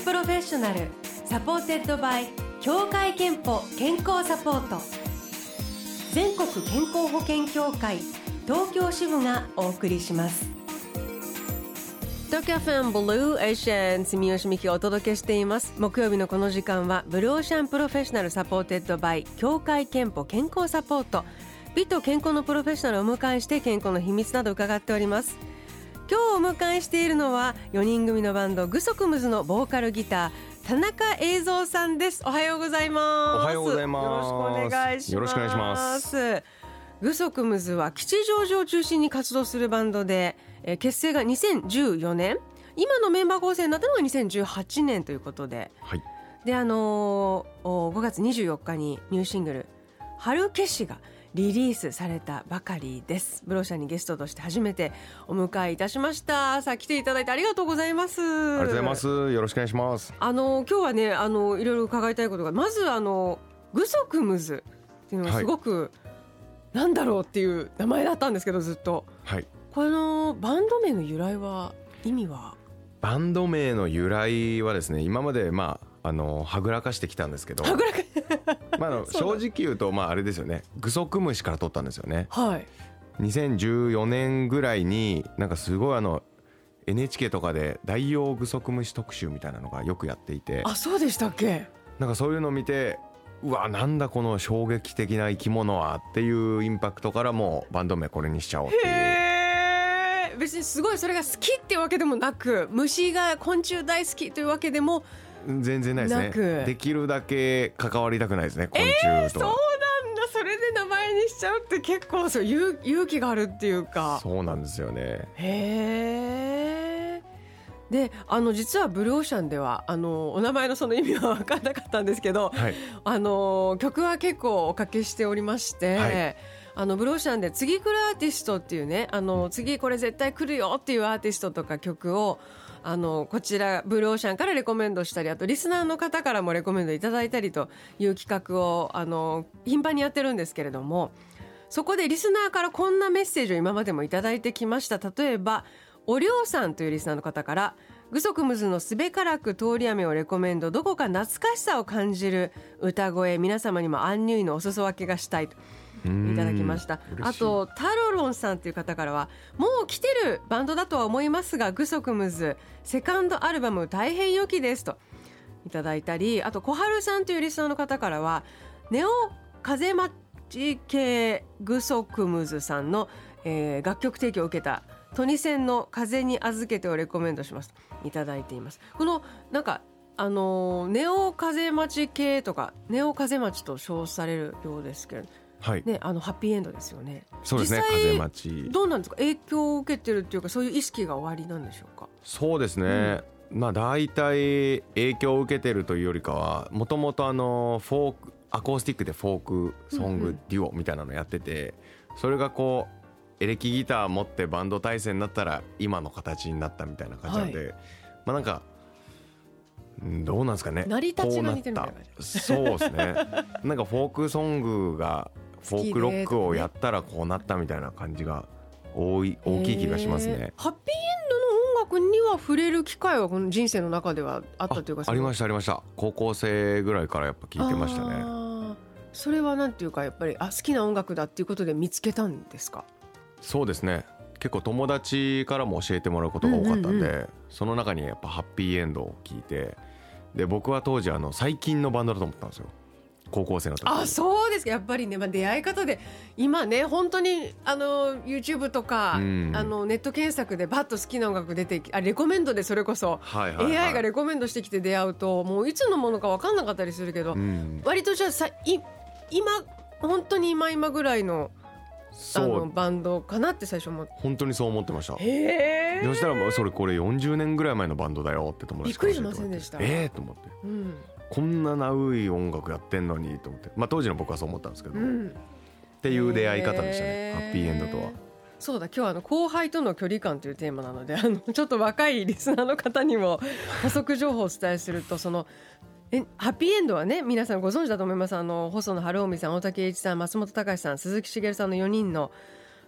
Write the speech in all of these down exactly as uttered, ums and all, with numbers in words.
プロフェッショナルサポーテッドバイ協会憲法健康サポート、全国健康保険協会東京支部がお送りします。東京 エフエム ブルーエーシャン住吉美希がお届けしています。木曜日のこの時間はブルーオーシャンプロフェッショナルサポーテッドバイ協会憲法健康サポート、美と健康のプロフェッショナルをお迎えして健康の秘密など伺っております。今日お迎えしているのはよにん組のバンドグソクムズのボーカルギター田中栄三さんです。おはようございます。 おはようございます。 よろしくお願いします。 よろしくお願いします。 グソクムズは吉祥寺を中心に活動するバンドで、えー、結成がにせんじゅうよねん、今のメンバー構成になったのがにせんじゅうはちねんということで、 はい、 であのー、ごがつにじゅうよっかにニューシングル春消しがリリースされたばかりです。ブローシャンにゲストとして初めてお迎えいたしました。さあ来ていただいてありがとうございます。 ありがとうございます。よろしくお願いします。 あの今日はね、あのいろいろ伺いたいことが、まずあのグソクムズっていうのがすごく、はい、なんだろうっていう名前だったんですけどずっと、はい、このバンド名の由来は意味は？ バンド名の由来はですね、今までまああのはぐらかしてきたんですけど、 はぐらかまあ、あの正直言うとまああれですよね、グソクムシから取ったんですよね。 はい。 にせんじゅうよねんぐらいになんかすごいあの エヌエイチケー とかで大王グソクムシ特集みたいなのがよくやっていて、 あ、そうでしたっけ？ なんかそういうのを見て、うわなんだこの衝撃的な生き物はっていうインパクトからもうバンド名これにしちゃおうっていう。 へー、別にすごいそれが好きってわけでもなく、虫が昆虫大好きというわけでも全然ないですね。できるだけ関わりたくないですね、昆虫とは。えー、そうなんだ。それで名前にしちゃうって結構そう勇勇気があるっていうか。 そうなんですよね。 へー。で、あの実はブルーオーシャンではあのお名前のその意味は分からなかったんですけど、はい、あの曲は結構おかけしておりまして、はい、あのブルーオーシャンで次来るアーティストっていうね、あの次これ絶対来るよっていうアーティストとか曲をあのこちらブルーオーシャンからレコメンドしたり、あとリスナーの方からもレコメンドいただいたりという企画をあの頻繁にやってるんですけれども、そこでリスナーからこんなメッセージを今までもいただいてきました。例えばおりょうさんというリスナーの方から、グソクムズのすべからく通り雨をレコメンド、どこか懐かしさを感じる歌声、皆様にもアンニュイのお裾分けがしたいといただきました。あとタロロンさんという方からは、もう来てるバンドだとは思いますがグソクムズセカンドアルバム大変良きですといただいたり、あと小春さんというリスナーの方からは、ネオ風待ち系グソクムズさんの、えー、楽曲提供を受けたトニセンの風に預けてをレコメンドしますといただいています。このなんかあのー、ネオ風待ち系とかネオ風待ちと称されるようですけど、はいね、あのハッピーエンドですよね。 そうですね。風待ちどうなんですか？影響を受けてるっていうか、そういう意識がおありなんでしょうか？ そうですね、うん、まあ大体影響を受けてるというよりかは、もともとあのフォークアコースティックでフォークソングデュオみたいなのやってて、うんうん、それがこうエレキギター持ってバンド体制になったら今の形になったみたいな感じなんで、はい、まあなんかどうなんですかね、 成り立ちが似てるみたいな感じ。 そうですねなんかフォークソングがフォークロックをやったらこうなったみたいな感じが多い大きい気がしますね。 ハッピーエンドの音楽には触れる機会はこの人生の中ではあったというか。 あ, ありましたありました。高校生ぐらいからやっぱ聞いてましたね。 あ、それはなんていうか、やっぱりあ好きな音楽だっていうことで見つけたんですか？ そうですね、結構友達からも教えてもらうことが多かったんで、うんうんうん、その中にやっぱハッピーエンドを聞いて、で僕は当時あの最近のバンドだと思ったんですよ、高校生の時。 あ、そうですか。やっぱりね、まあ、出会い方で今ね本当にあの YouTube とか、うん、あのネット検索でバッと好きな音楽出てき、あレコメンドでそれこそ、はいはいはい、エーアイ がレコメンドしてきて出会うと、もういつのものか分かんなかったりするけど、うん、割とじゃあさい今本当に今今ぐらいのあのバンドかなって最初思って、 本当にそう思ってました。 へー。 そしたらそれこれよんじゅうねんぐらい前のバンドだよって友達から教えてもらって、 びっくりしませんでした？ えーと思って、うん、こんなナウい音楽やってんのにと思って、まあ当時の僕はそう思ったんですけど、うん、っていう出会い方でしたね、ハッピーエンドとは。 そうだ、今日はあの後輩との距離感というテーマなので、あのちょっと若いリスナーの方にも補足情報をお伝えすると、そのえハッピーエンドはね、皆さんご存知だと思います。あの細野晴臣さん、大竹栄一さん、松本隆さん、鈴木茂さんのよにんの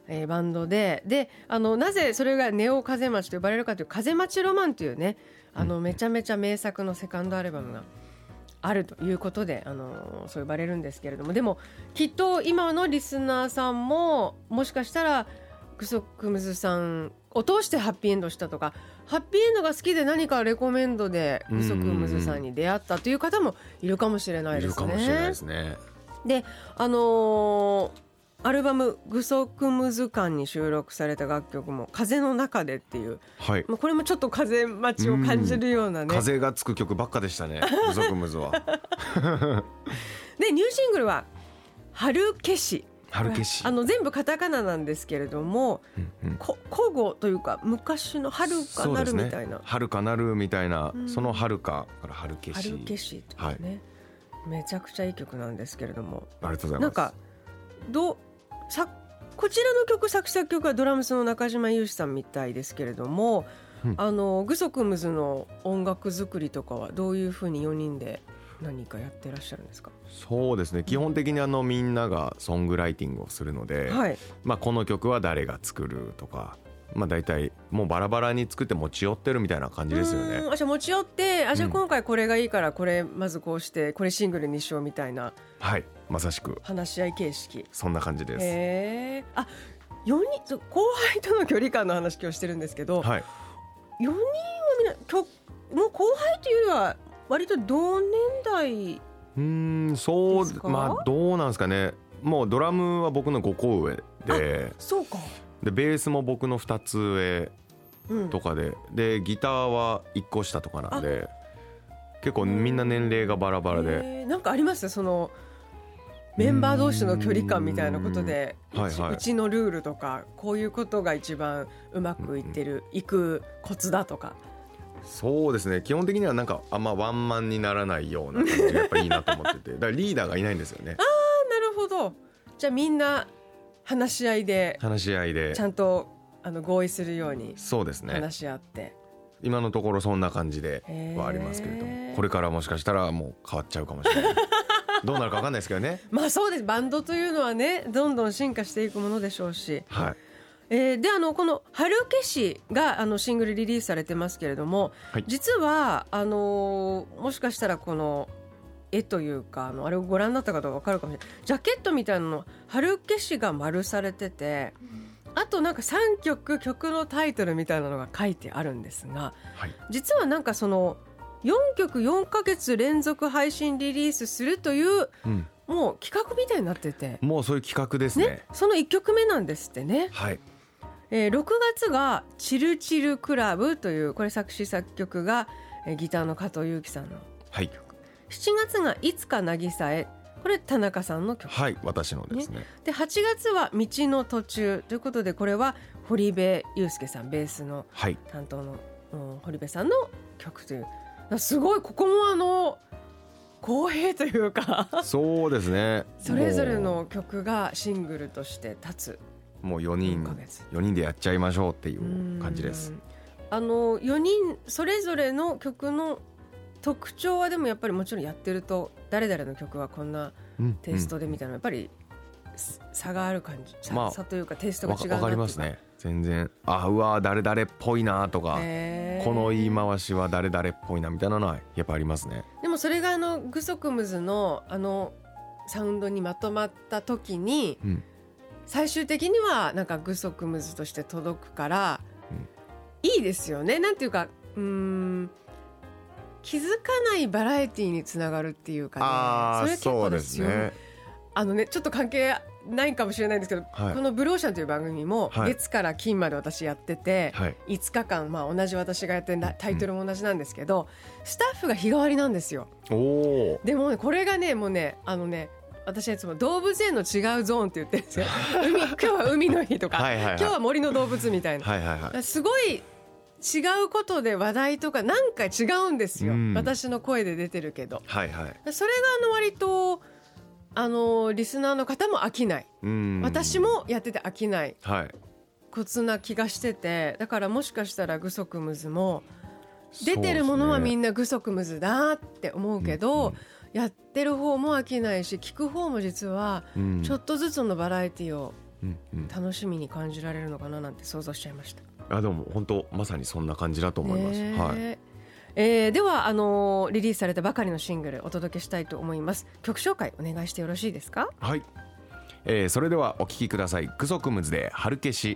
えー、バンドでであのなぜそれがネオ風町と呼ばれるかという風町ロマンというねあのめちゃめちゃ名作のセカンドアルバムがあるということであのそう呼ばれるんですけれども、でもきっと今のリスナーさんももしかしたらグソクムズさんを通してハッピーエンドしたとか、ハッピーエンドが好きで何かレコメンドでグソクムズさんに出会ったという方もいるかもしれないですね。 いるかもしれないですね。 であのー、アルバムグソクムズ館に収録された楽曲も風の中でっていう、 はい、 もうこれもちょっと風待ちを感じるようなね、 風がつく曲ばっかでしたねグソクムズはでニューシングルは春消し、 春消し、 あの全部カタカナなんですけれども、うんうん、こ古語というか昔の春かなるみたいな、 ね、春かなるみたいな、うん、その春かから春消し、 春消しとかね、はい、めちゃくちゃいい曲なんですけれども、 ありがとうございます。 なんかどさこちらの曲作詞作曲はドラムスの中島裕史さんみたいですけれども、うん、あのグソクムズの音楽作りとかはどういうふうによにんで何かやってらっしゃるんですか？ そうですね、基本的にあのみんながソングライティングをするので、はい、まあ、この曲は誰が作るとか、まあ、大体もうバラバラに作って持ち寄ってるみたいな感じですよね。 あ、じゃあ持ち寄ってあじゃあ今回これがいいからこれまずこうしてこれシングルにしようみたいな、 はい、まさしく話し合い形式、 そんな感じです。 へー、あよにん後輩との距離感の話今日してるんですけど、はい、よにんはみんな曲もう後輩というよりは割と同年代、 うーんそうまあどうなんですかね。もうドラムは僕のごこ上で、 そうか、 でベースも僕のふたつ上とかで、うん、でギターはいっこ下とかなんで結構みんな年齢がバラバラで、 なんかありますそのメンバー同士の距離感みたいなことで、う, はいはい、うちのルールとかこういうことが一番うまくいってる、うん、いくコツだとか。 そうですね、基本的にはなんかあんまワンマンにならないような感じがやっぱいいなと思っててだからリーダーがいないんですよね。 あーなるほど、じゃあみんな話し合いで話し合いでちゃんとあの合意するようにそうですね話し合って、 今のところそんな感じではありますけれども、これからもしかしたらもう変わっちゃうかもしれないどうなるか分かんないですけどねまあそうです、バンドというのはねどんどん進化していくものでしょうし、 はい、 えー、であのこの春消しがあのシングルリリースされてますけれども、はい、実はあのー、もしかしたらこの絵というかあのあれをご覧になった方が分かるかもしれない、ジャケットみたいなの春消しが丸されてて、あとなんかさんきょく曲のタイトルみたいなのが書いてあるんですが、はい、実はなんかそのよんきょくよんかげつ連続配信リリースするという、うん、もう企画みたいになってて、 もうそういう企画です ね, ねそのいっきょくめなんですってね、 はい、 えー、ろくがつがチルチルクラブというこれ作詞作曲が、えー、ギターの加藤祐樹さんの曲、はい、しちがつがいつか渚へ、これ田中さんの曲、 はい、私のですね。 ではちがつは道の途中ということでこれは堀部祐介さんベースの担当の、はい、うん、堀部さんの曲という、すごいここもあの公平というかそうですねそれぞれの曲がシングルとして立つ、 もうよにんよにんでやっちゃいましょうっていう感じです。 あのよにんそれぞれの曲の特徴はでもやっぱりもちろんやってると誰々の曲はこんなテイストでみたいな、やっぱり差がある感じ、まあ、差というかテイストが違うなっていうか、 わかりますね全然。あうわ誰々っぽいなとか、この言い回しは誰々っぽいなみたいなのはやっぱありますね。 でもそれがあのグソクムズのあのサウンドにまとまった時に、うん、最終的にはなんかグソクムズとして届くから、うん、いいですよね。なんていうかうーん気づかないバラエティにつながるっていうかね。 あそれ結構ですよ。そうですね。 あのねちょっと関係ないかもしれないんですけど、はい、このブルーオーシャンという番組も月から金まで私やってて、はい、いつかかん、まあ、同じ私がやってるタイトルも同じなんですけど、うん、スタッフが日替わりなんですよ。おでも、ね、これがねもうねあのね私はいつも動物園の違うゾーンって言ってるんですよ海今日は海の日とかはいはい、はい、今日は森の動物みたいな、はいはいはい、すごい違うことで話題とかなんか違うんですよ、うん、私の声で出てるけど、はいはい、それがあの割とあのリスナーの方も飽きない、うん、私もやってて飽きない、はい、コツな気がしてて、だからもしかしたらグソクムズも出てるものはみんなグソクムズだって思うけど、うんうん、やってる方も飽きないし聞く方も実はちょっとずつのバラエティをうんうん、 楽しみに感じられるのかななんて想像しちゃいました。 あでも本当まさにそんな感じだと思います、はい。 えー、ではあのー、リリースされたばかりのシングルお届けしたいと思います。曲紹介お願いしてよろしいですか？ はい、えー、それではお聴きください。グソクムズで春消し。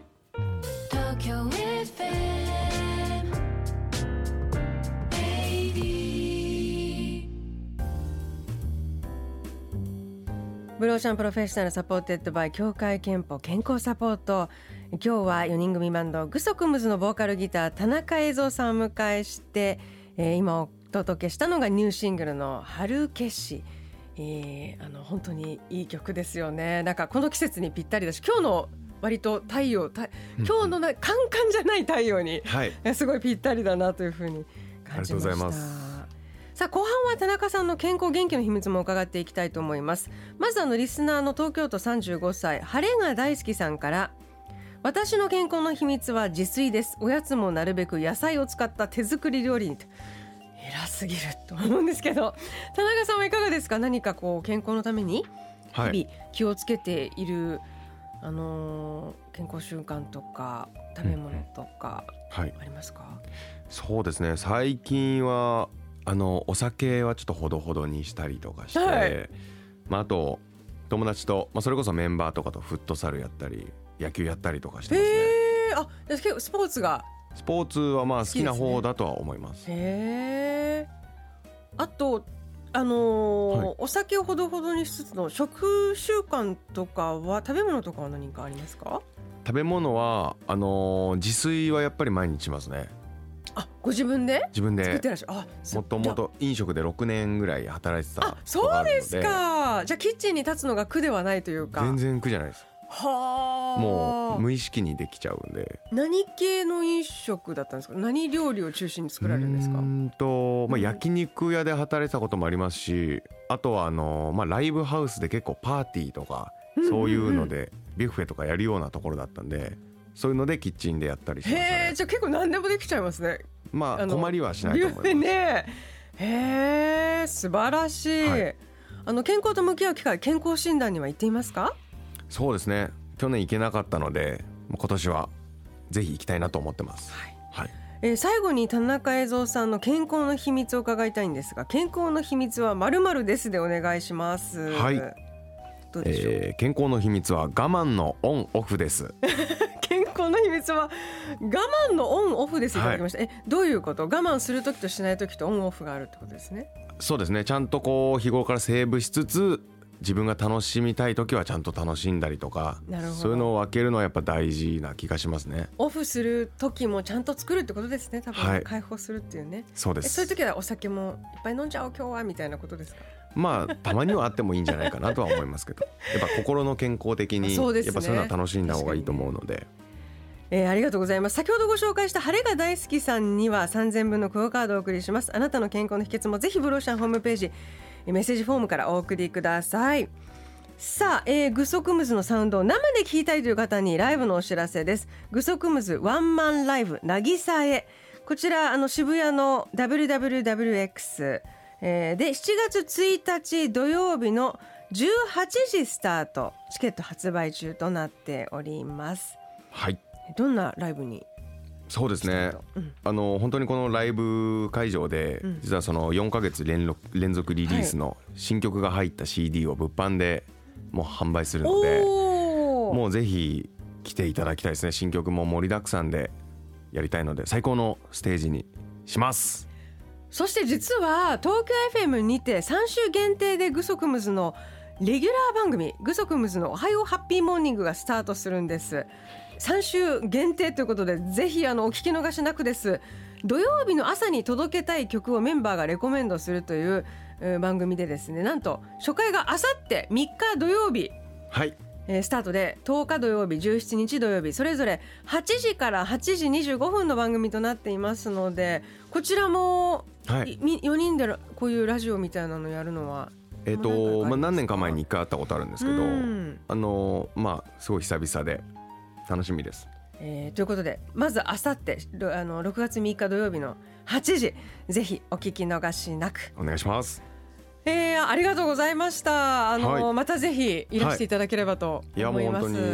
ブルーオーシャンプロフェッショナルサポーテッドバイ協会憲法健康サポート。今日はよにん組バンドグソクムズのボーカルギター田中栄三さんをお迎えして、えー、今お届けしたのがニューシングルの春消し、えー、あの本当にいい曲ですよね。なんかこの季節にぴったりだし、今日の割と太陽た今日のなカンカンじゃない太陽に、はい、すごいぴったりだなというふうに感じました。ありがとうございます。さあ後半は田中さんの健康元気の秘密も伺っていきたいと思います。まずあのリスナーの東京都さんじゅうごさい晴れが大好きさんから、私の健康の秘密は自炊です。おやつもなるべく野菜を使った手作り料理に。偉すぎると思うんですけど、田中さんはいかがですか？何かこう健康のために日々気をつけている、はい、あのー、健康習慣とか食べ物とかありますか？うんはい、 そうですね、最近はあのお酒はちょっとほどほどにしたりとかして、はいまあ、あと友達と、まあ、それこそメンバーとかとフットサルやったり野球やったりとかしてますね。 へー、あ、結構スポーツがスポーツはまあ好きな方だとは思います。 へー、あとあのーはい、お酒をほどほどにしつつの食習慣とかは食べ物とかは何かありますか？ 食べ物はあのー、自炊はやっぱり毎日しますね。 あ、ご自分で自分で作ってらっしゃる。あ、 もともと飲食でろくねんぐらい働いてたことがあるので。あ、そうですか。 じゃあキッチンに立つのが苦ではないというか。 全然苦じゃないです。はもう無意識にできちゃうんで。 何系の飲食だったんですか？何料理を中心に作られるんですか？ うんと、まあ、焼肉屋で働いてたこともありますし、あとはあの、まあ、ライブハウスで結構パーティーとかそういうのでビュッフェとかやるようなところだったんで、そういうのでキッチンでやったりしましたね。 へー、じゃあ結構何でもできちゃいますね。 まあ困りはしないと思います。 ね、へー、素晴らしい、はい、あの健康と向き合う機会、健康診断には行っていますか？ そうですね、去年行けなかったので今年はぜひ行きたいなと思ってます。はいはい。 えー、最後に田中栄三さんの健康の秘密を伺いたいんですが、健康の秘密は〇〇ですでお願いします。 はい、どうでしょう？えー、健康の秘密は我慢のオンオフです健康の秘密は我慢のオンオフです。いただきました、はい、えどういうこと？我慢するときとしないときとオンオフがあるってことですね。 そうですね、ちゃんとこう日頃からセーブしつつ自分が楽しみたいときはちゃんと楽しんだりとか、そういうのを分けるのはやっぱ大事な気がしますね。 オフするときもちゃんと作るってことですね。多分、はい、解放するっていうね。 そうです。 そういうときはお酒もいっぱい飲んじゃおう今日はみたいなことですか？ まあたまにはあってもいいんじゃないかなとは思いますけどやっぱ心の健康的にそうですね、やっぱそういうのは楽しんだ方がいいと思うので。 えー、ありがとうございます。先ほどご紹介した晴れが大好きさんにはさんぜんぶんのクオカードをお送りします。あなたの健康の秘訣もぜひブローシャンホームページメッセージフォームからお送りください。さあ、えー、グソクムズのサウンドを生で聴きたいという方にライブのお知らせです。グソクムズワンマンライブ渚へ、こちらあの渋谷の ダブリューダブリューダブリューエックス、えー、でしちがつついたち土曜日のじゅうはちじスタート、チケット発売中となっております。 はい、 どんなライブに？ そうですね、うん、あの本当にこのライブ会場で、うん、実はそのよんかげつ連続、連続リリースの新曲が入った シーディー を物販でもう販売するので、もうぜひ来ていただきたいですね。新曲も盛りだくさんでやりたいので最高のステージにします。 そして実は東京 エフエム にてさんしゅう限定でグソクムズのレギュラー番組グソクムズのおはようハッピーモーニングがスタートするんです。さんしゅう限定ということでぜひあのお聞き逃しなくです。土曜日の朝に届けたい曲をメンバーがレコメンドするという番組でですね、なんと初回があさってみっか土曜日、 はい、 えー、スタートでとおか土曜日、じゅうしちにち土曜日、それぞれはちじからはちじにじゅうごふんの番組となっていますので、こちらも、はい、よにんでこういうラジオみたいなのやるのはえーとまあ、何年か前にいっかい会ったことあるんですけど、あのまあすごい久々で楽しみです。 えー、ということでまずあさってあのろくがつみっか土曜日のはちじ、ぜひお聞き逃しなくお願いします。 えー、ありがとうございました。あの、はい、またぜひいらしていただければと思います。 はい、いやもう本当に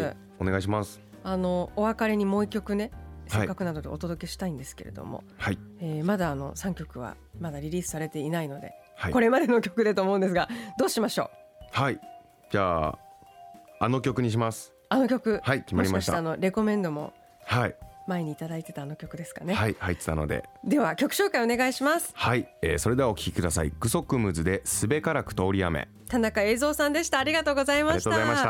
お願いします。 あのお別れにもう一曲ね、せっかくなのでお届けしたいんですけれども、 はい、 えー、まだあのさんきょくはまだリリースされていないので、 はい、 これまでの曲でと思うんですが、どうしましょう。 はい、じゃああの曲にします。 あの曲、 はい、決まりました。 もしかしてあのレコメンドもはい前にいただいてたあの曲ですかね。 はい、入ってたので。 では曲紹介お願いします。 はい、えー、それではお聴きください。グソクムズですべからく通り雨。 田中栄三さんでした。ありがとうございました。 ありがとうございました。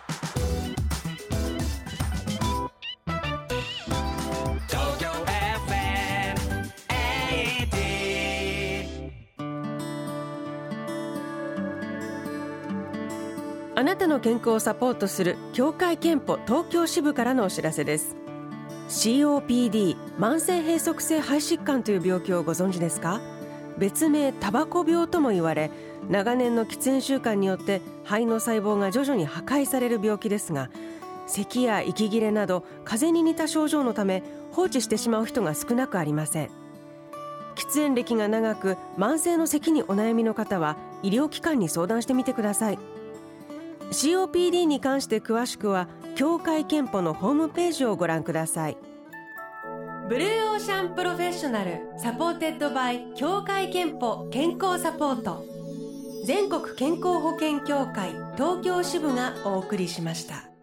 あなたの健康をサポートする協会憲法東京支部からのお知らせです。 シーオーピーディー 慢性閉塞性肺疾患という病気をご存知ですか？別名タバコ病とも言われ、長年の喫煙習慣によって肺の細胞が徐々に破壊される病気ですが、咳や息切れなど風邪に似た症状のため放置してしまう人が少なくありません。喫煙歴が長く慢性の咳にお悩みの方は医療機関に相談してみてください。 シーオーピーディー に関して詳しくは協会憲法のホームページをご覧ください。ブルーオーシャンプロフェッショナルサポーテッドバイ協会憲法健康サポート、全国健康保険協会東京支部がお送りしました。